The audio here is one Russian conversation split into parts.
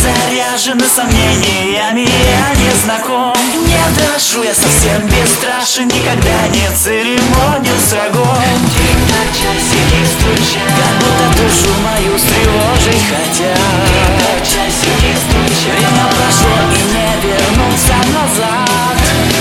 заряжены сомнениями, я не знаком. Не дрожу, я совсем бесстрашен, никогда не церемоню с врагом. Тик-так, часики стучат, как будто душу мою встревожить хотят. Тик-так, часики стучат, время прошло и не вернуться назад.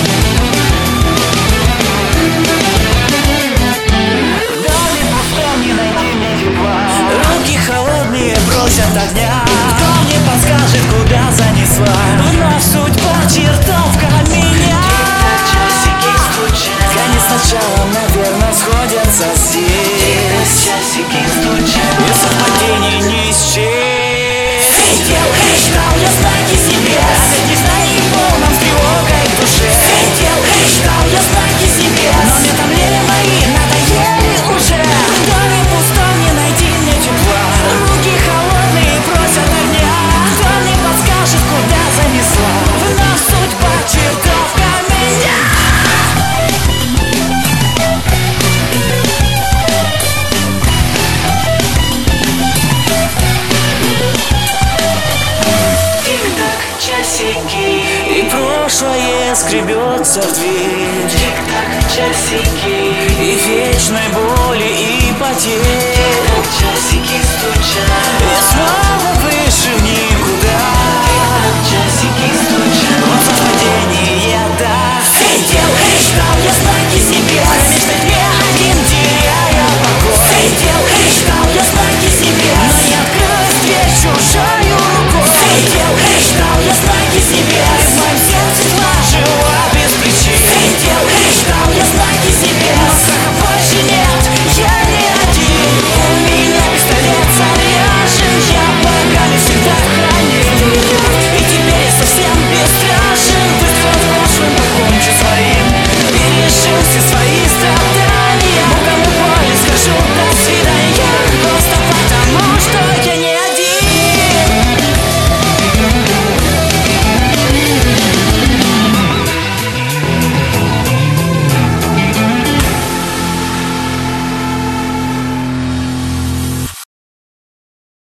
В доме пустом не найти мне тепла, руки холодные просят огня. Кто мне подскажет, куда занесла вновь судьба, чертовка меня? Тик-так, часики стучат, конец с началом, наверное, сходятся здесь. Тик-так, часики стучат, и совпадений не счесть. Хотел, ждал я знаки себе, опять незнаний полном с тревогой в душе. Хотел, ждал я знаки себе, но метамления мои надоели уже. В доме пустом не найти мне тепла, руки холодные просят огня. Кто мне подскажет, куда занесла вновь судьба, чертовка меня? Тик-так, часики, И прошлое скребется в дверь, тик-так, часики, и вечной боли, и потерь. тик-так, часики стучат.